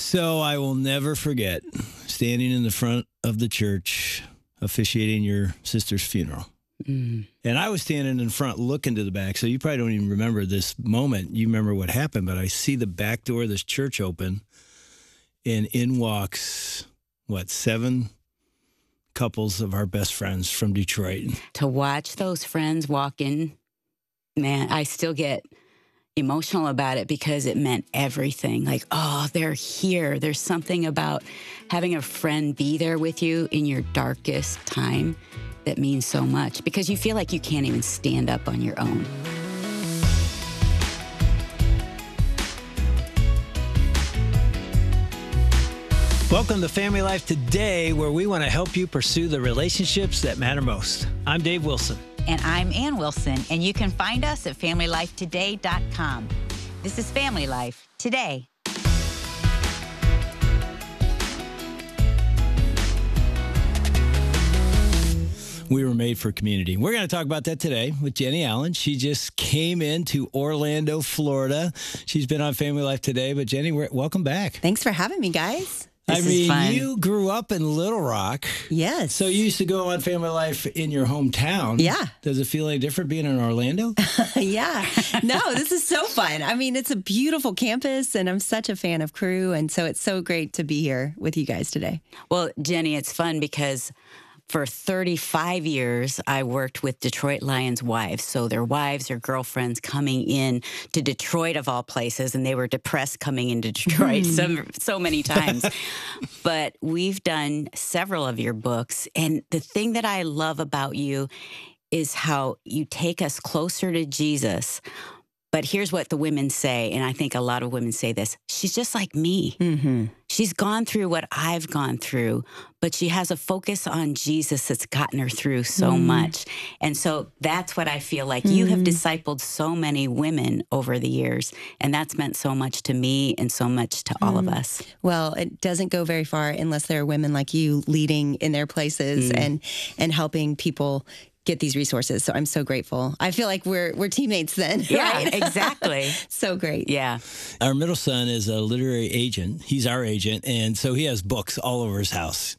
So I will never forget standing in the front of the church officiating your sister's funeral. And I was standing in front looking to the back, so you probably don't even remember this moment. You remember what happened, but I see the back door of this church open, and in walks, 7 couples of our best friends from Detroit. To watch those friends walk in, man, I still get emotional about it because it meant everything. Like, oh, they're here. There's something about having a friend be there with you in your darkest time that means so much because you feel like you can't even stand up on your own. Welcome to Family Life Today, where we want to help you pursue the relationships that matter most. I'm Dave Wilson. And I'm Ann Wilson, and you can find us at FamilyLifeToday.com. This is Family Life Today. We were made for community. We're going to talk about that today with Jenny Allen. She just came into Orlando, Florida. She's been on Family Life Today, but Jenny, welcome back. Thanks for having me, guys. This is fun. You grew up in Little Rock. Yes. So you used to go on Family Life in your hometown. Yeah. Does it feel any different being in Orlando? Yeah. No, this is so fun. I mean, it's a beautiful campus, and I'm such a fan of Crew, and so it's so great to be here with you guys today. Well, Jenny, it's fun because for 35 years, I worked with Detroit Lions wives. So their wives or girlfriends coming in to Detroit of all places, and they were depressed coming into Detroit so many times. But we've done several of your books. And the thing that I love about you is how you take us closer to Jesus. But here's what the women say, and I think a lot of women say this. She's just like me. Mm-hmm. She's gone through what I've gone through, but she has a focus on Jesus that's gotten her through so much. And so that's what I feel like. You have discipled so many women over the years, and that's meant so much to me and so much to all of us. Well, it doesn't go very far unless there are women like you leading in their places and helping people get these resources. So I'm so grateful. I feel like we're teammates then. Yeah, right? Exactly. So great. Yeah. Our middle son is a literary agent. He's our agent. And so he has books all over his house,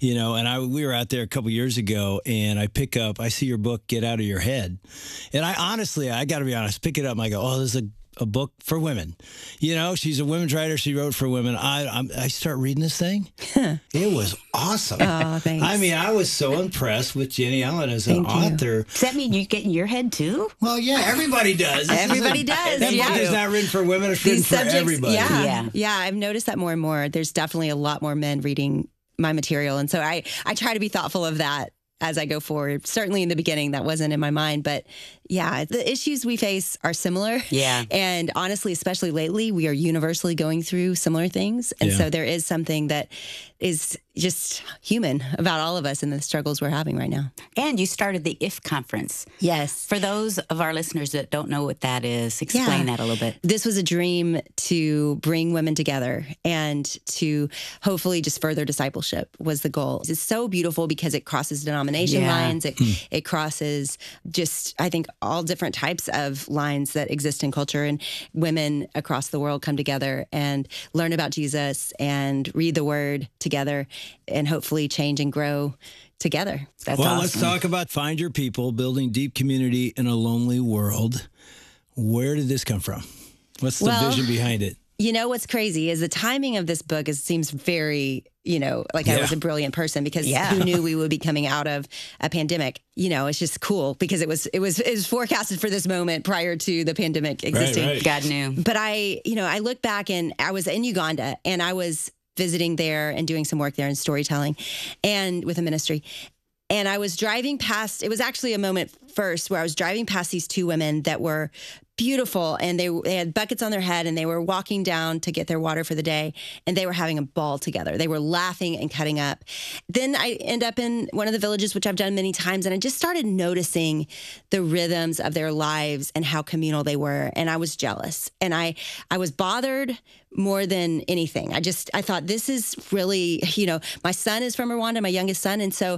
and we were out there a couple years ago, and I see your book, Get Out of Your Head. And I got to be honest, pick it up and I go, oh, this is a book for women. She's a women's writer. She wrote for women. I start reading this thing. It was awesome. Oh, thanks. I mean, I was so impressed with Jenny Allen as an author. Does that mean you get in your head too? Well, yeah, everybody does. Everybody does. That book is not written for women. It's written for everybody. Yeah. I've noticed that more and more. There's definitely a lot more men reading my material. And so I try to be thoughtful of that as I go forward. Certainly in the beginning, that wasn't in my mind, but yeah, the issues we face are similar. Yeah. And honestly, especially lately, we are universally going through similar things. And so there is something that is just human about all of us and the struggles we're having right now. And you started the IF conference. Yes. For those of our listeners that don't know what that is, explain that a little bit. This was a dream to bring women together and to hopefully just further discipleship was the goal. It's so beautiful because it crosses denomination lines. It crosses just, I think, all different types of lines that exist in culture, and women across the world come together and learn about Jesus and read the word together and hopefully change and grow together. That's awesome. Let's talk about Find Your People, building deep community in a lonely world. Where did this come from? What's the vision behind it? What's crazy is the timing of this book seems very, I was a brilliant person because who knew we would be coming out of a pandemic? It's just cool because it was forecasted for this moment prior to the pandemic existing. Right. God knew. But I look back and I was in Uganda and I was visiting there and doing some work there in storytelling and with a ministry. And I was driving past, it was actually a moment first where I was driving past these 2 women that were beautiful, and they had buckets on their head, and they were walking down to get their water for the day, and they were having a ball together. They were laughing and cutting up. Then I end up in one of the villages, which I've done many times, and I just started noticing the rhythms of their lives and how communal they were, and I was jealous. And I was bothered more than anything. I thought, this is really, my son is from Rwanda, my youngest son, and so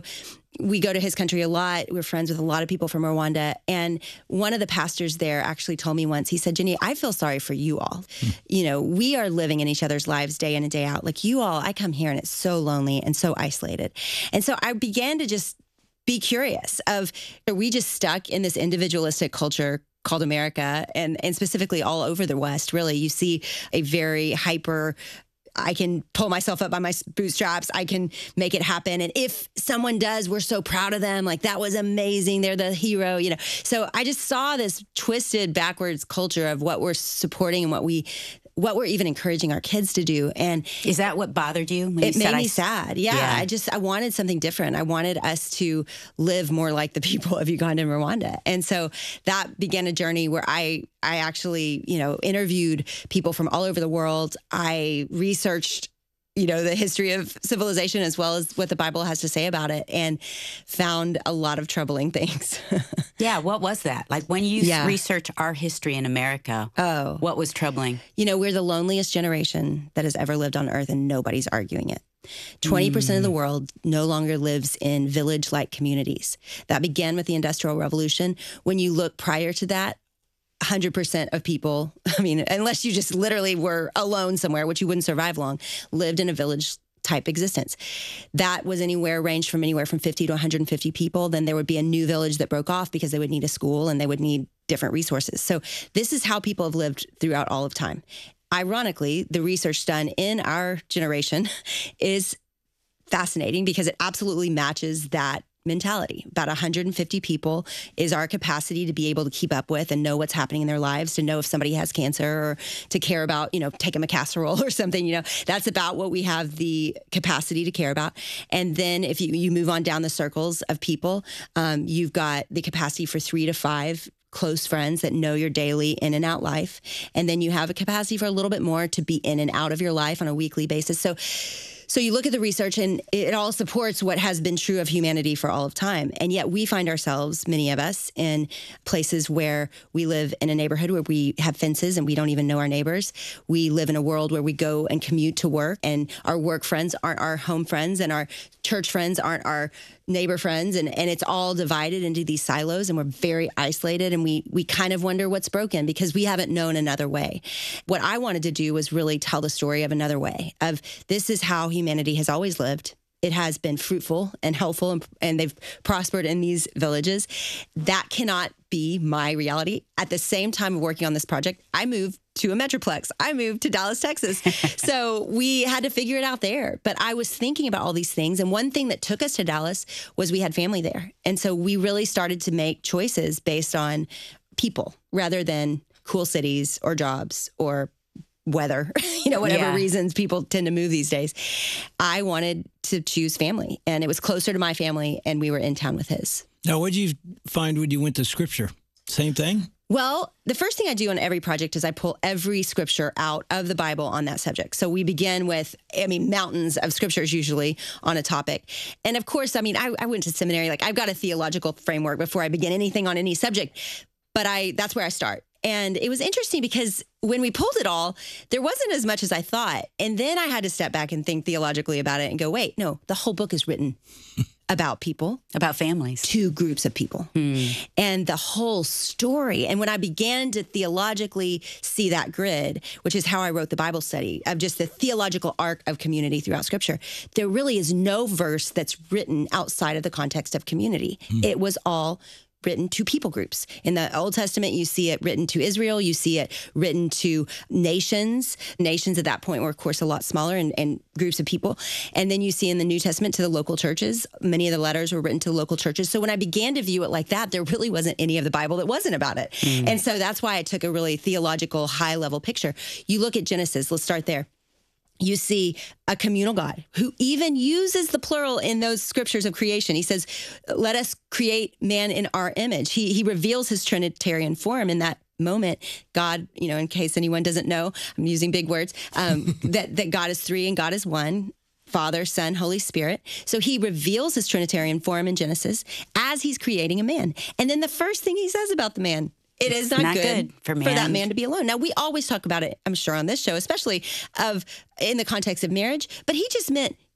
we go to his country a lot. We're friends with a lot of people from Rwanda. And one of the pastors there actually told me once, he said, Jenny, I feel sorry for you all. You know, we are living in each other's lives day in and day out. Like you all, I come here and it's so lonely and so isolated. And so I began to just be curious of, are we just stuck in this individualistic culture called America, and specifically all over the West, really? You see a very hyper, I can pull myself up by my bootstraps. I can make it happen. And if someone does, we're so proud of them. Like, that was amazing. They're the hero, you know. So I just saw this twisted backwards culture of what we're supporting and what we're even encouraging our kids to do. And is that what bothered you? When it made me sad. Yeah. I wanted something different. I wanted us to live more like the people of Uganda and Rwanda. And so that began a journey where I actually, you know, interviewed people from all over the world. I researched, you know, the history of civilization as well as what the Bible has to say about it, and found a lot of troubling things. Yeah, what was that? Like, when you research our history in America, what was troubling? You know, we're the loneliest generation that has ever lived on earth, and nobody's arguing it. 20% of the world no longer lives in village-like communities. That began with the Industrial Revolution. When you look prior to that, 100% of people, I mean, unless you just literally were alone somewhere, which you wouldn't survive long, lived in a village type existence. That was ranged from anywhere from 50 to 150 people. Then there would be a new village that broke off because they would need a school and they would need different resources. So this is how people have lived throughout all of time. Ironically, the research done in our generation is fascinating because it absolutely matches that mentality. About 150 people is our capacity to be able to keep up with and know what's happening in their lives, to know if somebody has cancer, or to care about, you know, take them a casserole or something. You know, that's about what we have the capacity to care about. And then if you move on down the circles of people, you've got the capacity for 3 to 5 close friends that know your daily in and out life. And then you have a capacity for a little bit more to be in and out of your life on a weekly basis. So you look at the research, and it all supports what has been true of humanity for all of time. And yet we find ourselves, many of us, in places where we live in a neighborhood where we have fences and we don't even know our neighbors. We live in a world where we go and commute to work, and our work friends aren't our home friends, and our church friends aren't our neighbor friends. And it's all divided into these silos, and we're very isolated, and we kind of wonder what's broken because we haven't known another way. What I wanted to do was really tell the story of another way, of this is how humanity has always lived. It has been fruitful and helpful, and they've prospered in these villages. That cannot be my reality. At the same time of working on this project, I moved to a metroplex. I moved to Dallas, Texas. So we had to figure it out there. But I was thinking about all these things. And one thing that took us to Dallas was we had family there. And so we really started to make choices based on people rather than cool cities or jobs or weather, you know, whatever reasons people tend to move these days. I wanted to choose family, and it was closer to my family, and we were in town with his. Now, what did you find when you went to Scripture? Same thing? Well, the first thing I do on every project is I pull every scripture out of the Bible on that subject. So we begin with, mountains of scriptures usually on a topic. And of course, I went to seminary. Like, I've got a theological framework before I begin anything on any subject, but that's where I start. And it was interesting because when we pulled it all, there wasn't as much as I thought. And then I had to step back and think theologically about it and go, wait, no, the whole book is written about people. About families. 2 groups of people. And the whole story. And when I began to theologically see that grid, which is how I wrote the Bible study, of just the theological arc of community throughout Scripture, there really is no verse that's written outside of the context of community. It was all written to people groups. In the Old Testament, you see it written to Israel. You see it written to nations. Nations at that point were, of course, a lot smaller and groups of people. And then you see in the New Testament to the local churches. Many of the letters were written to local churches. So when I began to view it like that, there really wasn't any of the Bible that wasn't about it. And so that's why I took a really theological, high-level picture. You look at Genesis. Let's start there. You see a communal God who even uses the plural in those scriptures of creation. He says, let us create man in our image. He reveals his Trinitarian form in that moment. God, in case anyone doesn't know, I'm using big words, that God is 3 and God is 1. Father, Son, Holy Spirit. So he reveals his Trinitarian form in Genesis as he's creating a man. And then the first thing he says about the man, it is not good for that man to be alone. Now, we always talk about it, I'm sure, on this show, especially in the context of marriage, but he just meant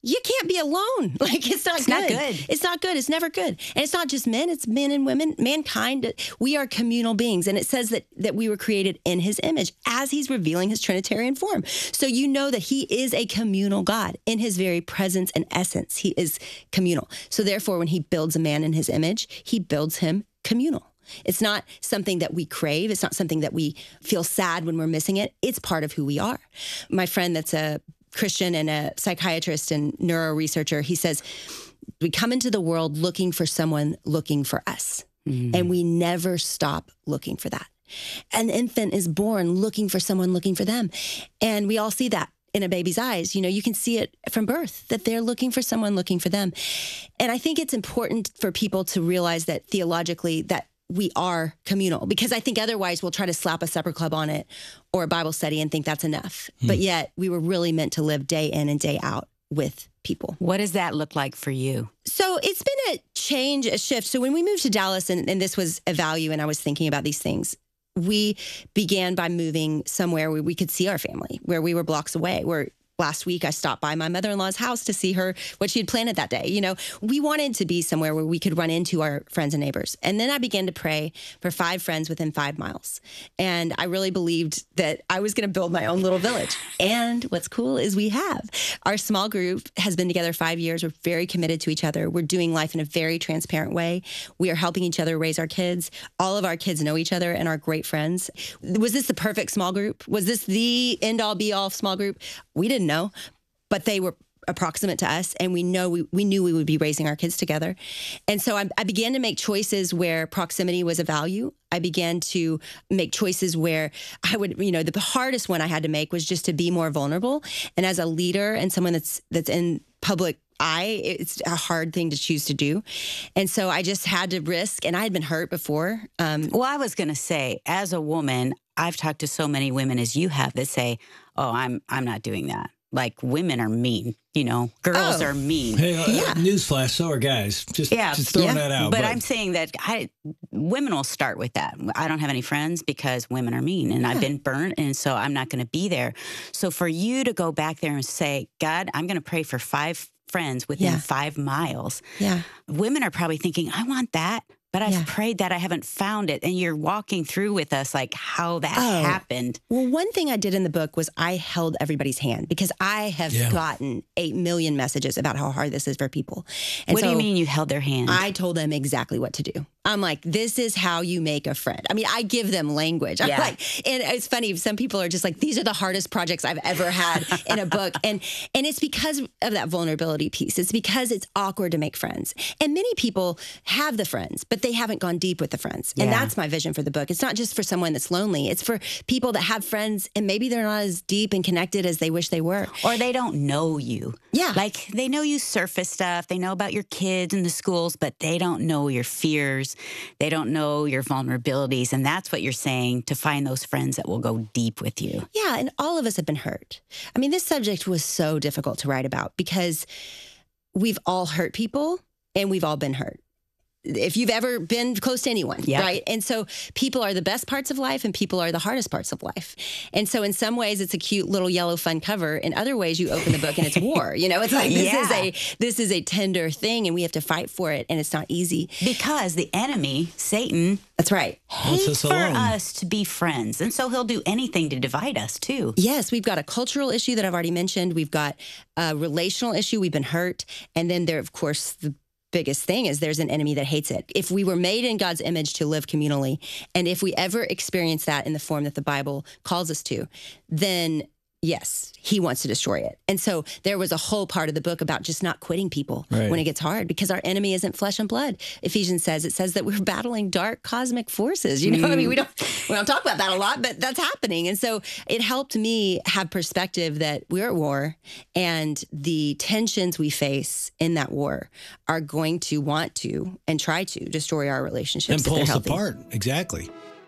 you can't be alone. Like, it's not good. It's not good. It's never good. And it's not just men, it's men and women, mankind. We are communal beings. And it says that we were created in his image as he's revealing his Trinitarian form. So you know that he is a communal God in his very presence and essence. He is communal. So therefore, when he builds a man in his image, he builds him communal. It's not something that we crave. It's not something that we feel sad when we're missing it. It's part of who we are. My friend that's a Christian and a psychiatrist and neuro researcher, he says, we come into the world looking for someone looking for us. Mm-hmm. And we never stop looking for that. An infant is born looking for someone looking for them. And we all see that in a baby's eyes. You know, you can see it from birth, that they're looking for someone looking for them. And I think it's important for people to realize that theologically that we are communal, because I think otherwise we'll try to slap a supper club on it or a Bible study and think that's enough. But yet we were really meant to live day in and day out with people. What does that look like for you? So it's been a change, a shift. So when we moved to Dallas, and this was a value, and I was thinking about these things, we began by moving somewhere where we could see our family, where we were blocks away, where last week I stopped by my mother-in-law's house to see her, what she had planted that day. You know, we wanted to be somewhere where we could run into our friends and neighbors. And then I began to pray for 5 friends within 5 miles. And I really believed that I was going to build my own little village. And what's cool is we have. Our small group has been together 5 years. We're very committed to each other. We're doing life in a very transparent way. We are helping each other raise our kids. All of our kids know each other and are great friends. Was this the perfect small group? Was this the end-all be-all small group? We didn't know, but they were approximate to us, and we knew we would be raising our kids together. And so I began to make choices where proximity was a value. I began to make choices where I would, the hardest one I had to make was just to be more vulnerable. And as a leader and someone that's in public eye, it's a hard thing to choose to do. And so I just had to risk, and I had been hurt before. Well, I was going to say, as a woman, I've talked to so many women as you have that say, oh, I'm not doing that. Like, women are mean, girls are mean. Hey, newsflash, so are guys. Just throwing that out. But I'm saying that women will start with that. I don't have any friends because women are mean, and I've been burnt, and so I'm not going to be there. So for you to go back there and say, God, I'm going to pray for 5 friends within 5 miles. Yeah. Women are probably thinking, I want that. But I've prayed that I haven't found it. And you're walking through with us like how that happened. Well, one thing I did in the book was I held everybody's hand, because I have gotten 8 million messages about how hard this is for people. And what do you mean you held their hand? I told them exactly what to do. I'm like, this is how you make a friend. I mean, I give them language. I'm like, and it's funny, some people are just like, these are the hardest projects I've ever had in a book. And it's because of that vulnerability piece. It's because it's awkward to make friends. And many people have the friends, but they haven't gone deep with the friends. And that's my vision for the book. It's not just for someone that's lonely. It's for people that have friends and maybe they're not as deep and connected as they wish they were. Or they don't know you. Yeah. Like, they know you surface stuff. They know about your kids and the schools, but they don't know your fears. They don't know your vulnerabilities. And that's what you're saying, to find those friends that will go deep with you. Yeah. And all of us have been hurt. I mean, this subject was so difficult to write about because we've all hurt people and we've all been hurt. If you've ever been close to anyone, right? And so people are the best parts of life and people are the hardest parts of life. And so in some ways it's a cute little yellow fun cover. In other ways you open the book and it's war. It's like this is a tender thing and we have to fight for it, and it's not easy. Because the enemy, Satan, that's right, hates for us to be friends. And so he'll do anything to divide us too. Yes, we've got a cultural issue that I've already mentioned. We've got a relational issue. We've been hurt. And then there, of course, the biggest thing is there's an enemy that hates it. If we were made in God's image to live communally, and if we ever experience that in the form that the Bible calls us to, then yes, he wants to destroy it. And so there was a whole part of the book about just not quitting people when it gets hard, because our enemy isn't flesh and blood. Ephesians says, it says that we're battling dark cosmic forces. I mean, we don't talk about that a lot, but that's happening. And so it helped me have perspective that we're at war, and the tensions we face in that war are going to want to and try to destroy our relationships. And pull us apart. Exactly.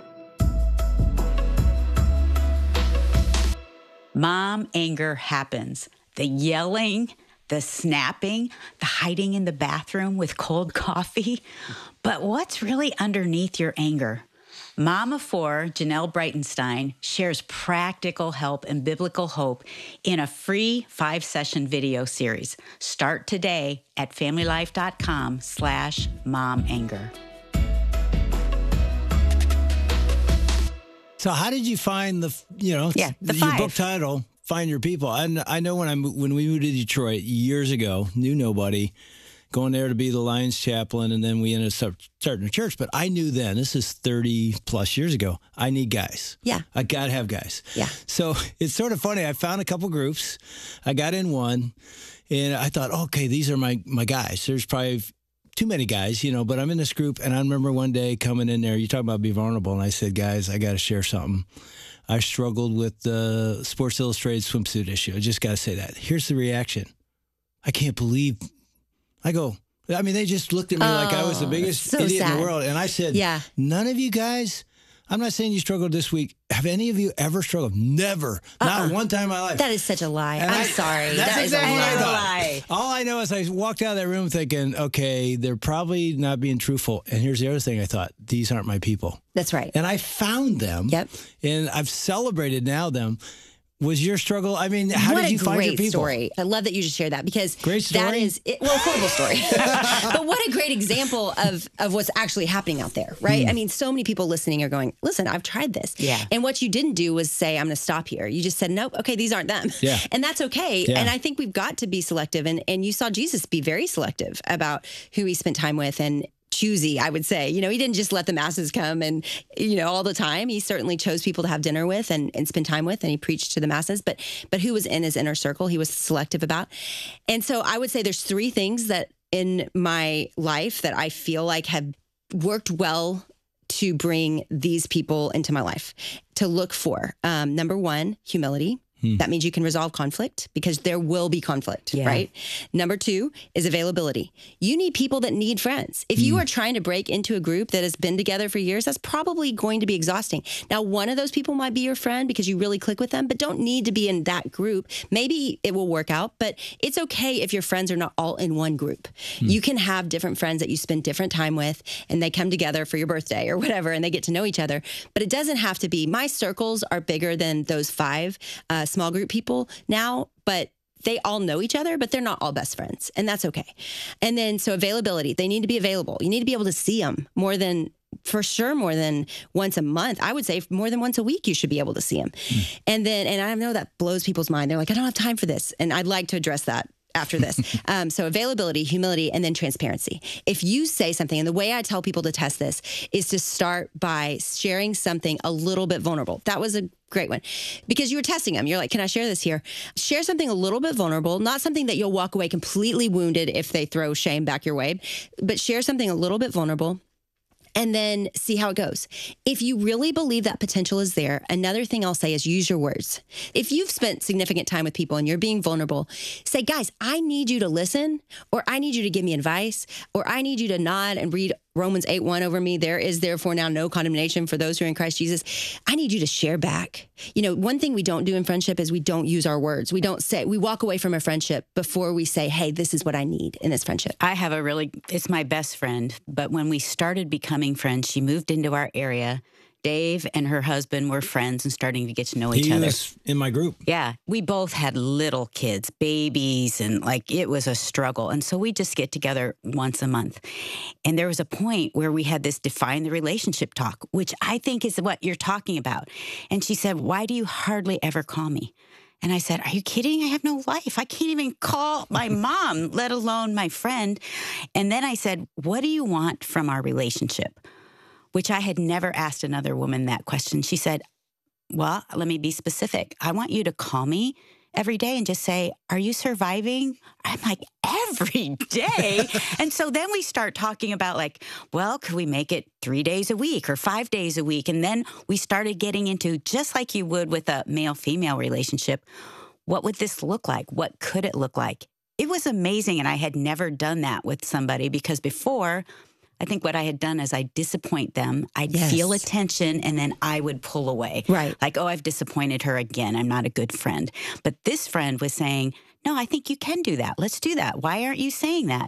Mom anger happens. The yelling, the snapping, the hiding in the bathroom with cold coffee. But what's really underneath your anger? Mom of four, Janelle Breitenstein, shares practical help and biblical hope in a free 5-session video series. Start today at familylife.com/momanger. So how did you find your book title, Find Your People? I know when we moved to Detroit years ago, knew nobody, going there to be the Lions chaplain, and then we ended up starting a church. But I knew then, this is 30 plus years ago, I need guys. Yeah. I got to have guys. Yeah. So it's sort of funny. I found a couple groups. I got in one, and I thought, okay, these are my guys. There's probably too many guys, but I'm in this group, and I remember one day coming in there, you talk about being vulnerable, and I said, guys, I got to share something. I struggled with the Sports Illustrated swimsuit issue. I just got to say that. Here's the reaction. I can't believe. They just looked at me like I was the biggest idiot in the world. And I said, none of you guys, I'm not saying you struggled this week. Have any of you ever struggled? Never. Not one time in my life. That is such a lie. I'm sorry. That's exactly what I thought. Lie. All I know is I walked out of that room thinking, okay, they're probably not being truthful. And here's the other thing I thought, these aren't my people. That's right. And I found them. Yep. And I've celebrated now them. Was your struggle? I mean, how did you find your people? What a great story. I love that you just shared that because great story? That is, horrible story. But what a great example of what's actually happening out there, right? I mean, so many people listening are going, listen, I've tried this. Yeah. And what you didn't do was say, I'm going to stop here. You just said, nope, okay, these aren't them. Yeah. And that's okay. Yeah. And I think we've got to be selective. And you saw Jesus be very selective about who he spent time with and choosy, I would say. He didn't just let the masses come and, all the time. He certainly chose people to have dinner with and spend time with, and he preached to the masses. But who was in his inner circle, he was selective about. And so I would say there's 3 things that in my life that I feel like have worked well to bring these people into my life to look for. Number 1, humility. That means you can resolve conflict because there will be conflict, right? Number 2 is availability. You need people that need friends. If you are trying to break into a group that has been together for years, that's probably going to be exhausting. Now, one of those people might be your friend because you really click with them, but don't need to be in that group. Maybe it will work out, but it's okay if your friends are not all in one group. You can have different friends that you spend different time with, and they come together for your birthday or whatever, and they get to know each other. But it doesn't have to be. My circles are bigger than those 5 small group people now, but they all know each other, but they're not all best friends, and that's okay. And then, so availability, they need to be available. You need to be able to see them more than once a month. I would say more than once a week, you should be able to see them. And I know that blows people's mind. They're like, I don't have time for this. And I'd like to address that after this. So availability, humility, and then transparency. If you say something, and the way I tell people to test this is to start by sharing something a little bit vulnerable. That was a great one because you were testing them. You're like, can I share this here? Share something a little bit vulnerable, not something that you'll walk away completely wounded if they throw shame back your way, but share something a little bit vulnerable. And then see how it goes. If you really believe that potential is there, another thing I'll say is use your words. If you've spent significant time with people and you're being vulnerable, say, guys, I need you to listen, or I need you to give me advice, or I need you to nod and read Romans 8:1 over me. There is therefore now no condemnation for those who are in Christ Jesus. I need you to share back. One thing we don't do in friendship is we don't use our words. We walk away from a friendship before we say, hey, this is what I need in this friendship. I have it's my best friend, but when we started becoming friends, she moved into our area. Dave and her husband were friends and starting to get to know each other. He was in my group. Yeah. We both had little kids, babies, and it was a struggle. And so we just get together once a month. And there was a point where we had this define the relationship talk, which I think is what you're talking about. And she said, why do you hardly ever call me? And I said, are you kidding? I have no life. I can't even call my mom, let alone my friend. And then I said, what do you want from our relationship? Which I had never asked another woman that question. She said, well, let me be specific. I want you to call me every day and just say, are you surviving? I'm like, every day? And so then we start talking about could we make it 3 days a week or 5 days a week? And then we started getting into, just like you would with a male-female relationship, what would this look like? What could it look like? It was amazing, and I had never done that with somebody because before, I think what I had done is I disappoint them. I'd feel attention, and then I would pull away. Right. Like, oh, I've disappointed her again. I'm not a good friend. But this friend was saying, no, I think you can do that. Let's do that. Why aren't you saying that?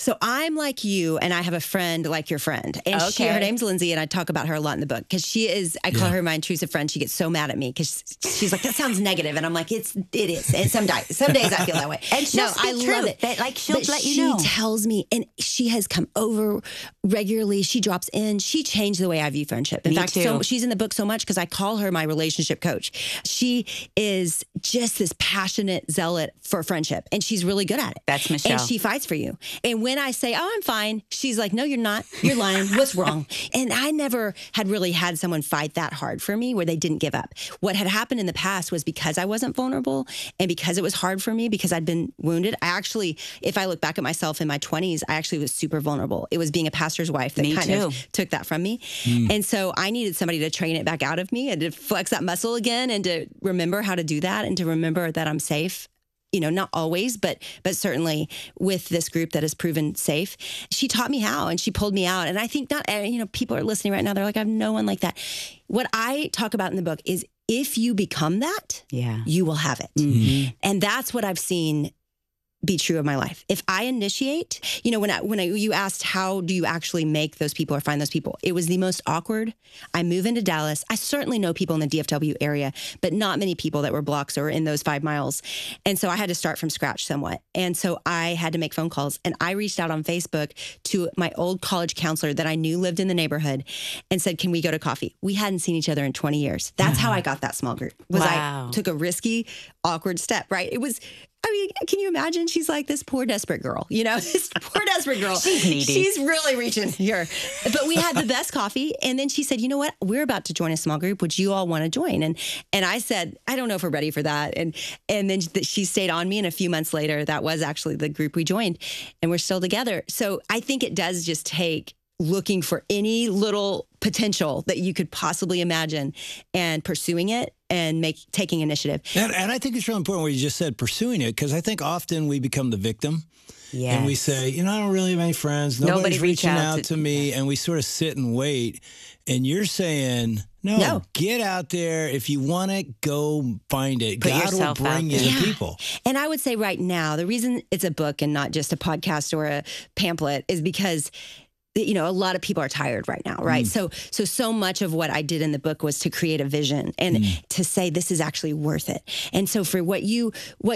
So I'm like you, and I have a friend like your friend. And her name's Lindsay, and I talk about her a lot in the book because she is, I call her my intrusive friend. She gets so mad at me because she's like, that sounds negative. And I'm like, it is. And some days I feel that way. And she'll speak love it. She'll let you know. She tells me, and she has come over regularly. She drops in. She changed the way I view friendship. In fact, she's in the book so much because I call her my relationship coach. She is just this passionate zealot for friendship, and she's really good at it. That's Michelle. And she fights for you. And when I say, I'm fine, she's like, no, you're not. You're lying. What's wrong? And I never had really had someone fight that hard for me where they didn't give up. What had happened in the past was because I wasn't vulnerable and because it was hard for me, because I'd been wounded. I actually, if I look back at myself in my 20s, I actually was super vulnerable. It was being a pastor's wife that kind of took that from me. And so I needed somebody to train it back out of me and to flex that muscle again and to remember how to do that and to remember that I'm safe. You know, not always, but certainly with this group that has proven safe. She taught me how, and she pulled me out. And I think people are listening right now. They're like, I have no one like that. What I talk about in the book is if you become that, you will have it. And that's what I've seen be true of my life. If I initiate, when you asked how do you actually make those people or find those people, it was the most awkward. I move into Dallas. I certainly know people in the DFW area, but not many people that were blocks or in those 5 miles. And so I had to start from scratch somewhat. And so I had to make phone calls, and I reached out on Facebook to my old college counselor that I knew lived in the neighborhood and said, can we go to coffee? We hadn't seen each other in 20 years. That's how I got that small group. I took a risky, awkward step, right? It was, can you imagine? She's like this poor desperate girl, this poor desperate girl. She's needy. She's really reaching here. But we had the best coffee. And then she said, you know what? We're about to join a small group. Would you all want to join? And I said, I don't know if we're ready for that. And then she stayed on me. And a few months later, that was actually the group we joined. And we're still together. So I think it does just take looking for any little potential that you could possibly imagine and pursuing it and taking initiative. And I think it's really important what you just said, pursuing it, because I think often we become the victim. Yes. And we say, I don't really have any friends. Nobody's reaching out to me. And we sort of sit and wait. And you're saying, no, get out there. If you want it, go find it. God will bring you the people. And I would say right now, the reason it's a book and not just a podcast or a pamphlet is because a lot of people are tired right now, right? So much of what I did in the book was to create a vision and to say this is actually worth it. And so for what you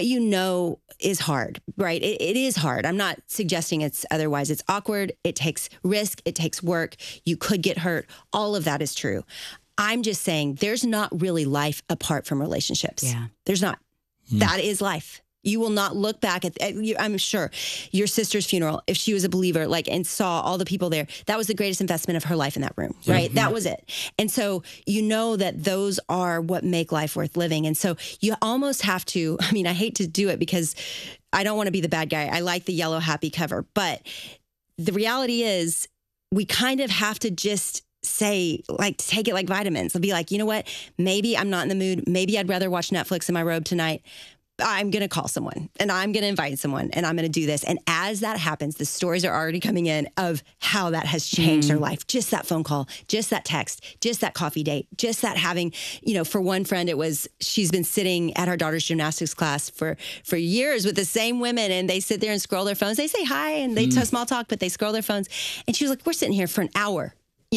know is hard, right? It is hard. I'm not suggesting it's otherwise. It's awkward. It takes risk. It takes work. You could get hurt. All of that is true. I'm just saying there's not really life apart from relationships. Yeah. There's not. That is life. You will not look back at I'm sure, your sister's funeral, if she was a believer, and saw all the people there, that was the greatest investment of her life in that room, right? That was it. And so that those are what make life worth living. And so you almost have to, I hate to do it because I don't want to be the bad guy. I like the yellow happy cover, but the reality is we kind of have to just say, take it like vitamins. I'll be like, you know what? Maybe I'm not in the mood. Maybe I'd rather watch Netflix in my robe tonight. I'm going to call someone and I'm going to invite someone and I'm going to do this. And as that happens, the stories are already coming in of how that has changed their life. Just that phone call, just that text, just that coffee date, just that having, for one friend, she's been sitting at her daughter's gymnastics class for years with the same women, and they sit there and scroll their phones. They say hi and they small talk, but they scroll their phones. And she was like, we're sitting here for an hour.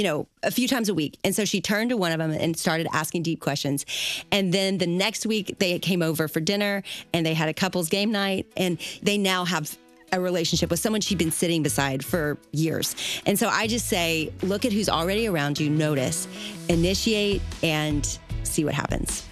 A few times a week. And so she turned to one of them and started asking deep questions. And then the next week they came over for dinner and they had a couples game night, and they now have a relationship with someone she'd been sitting beside for years. And so I just say, look at who's already around you, notice, initiate, and see what happens.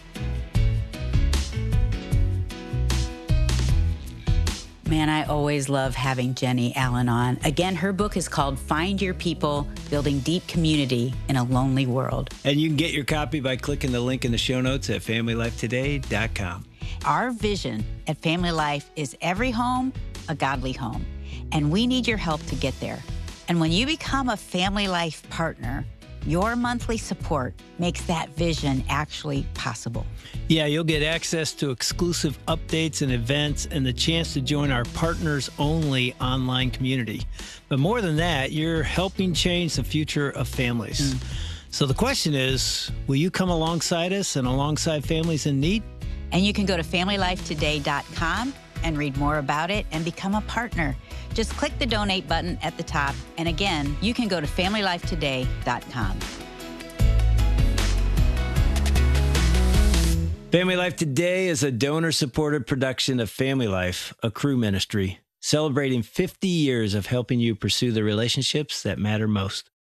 Man, I always love having Jennie Allen on. Again, her book is called Find Your People, Building Deep Community in a Lonely World. And you can get your copy by clicking the link in the show notes at FamilyLifeToday.com. Our vision at Family Life is every home, a godly home. And we need your help to get there. And when you become a Family Life partner, your monthly support makes that vision actually possible. Yeah, you'll get access to exclusive updates and events and the chance to join our partners-only online community. But more than that, you're helping change the future of families. So the question is, will you come alongside us and alongside families in need? And you can go to FamilyLifeToday.com and read more about it and become a partner. Just click the donate button at the top. And again, you can go to FamilyLifeToday.com. Family Life Today is a donor-supported production of Family Life, a Cru ministry, celebrating 50 years of helping you pursue the relationships that matter most.